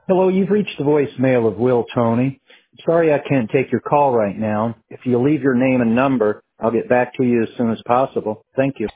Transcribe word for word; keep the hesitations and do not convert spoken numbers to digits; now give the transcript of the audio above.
Hello, you've reached the voicemail of Will Tony. Sorry I can't take your call right now. If you leave your name and number, I'll get back to you as soon as possible. Thank you.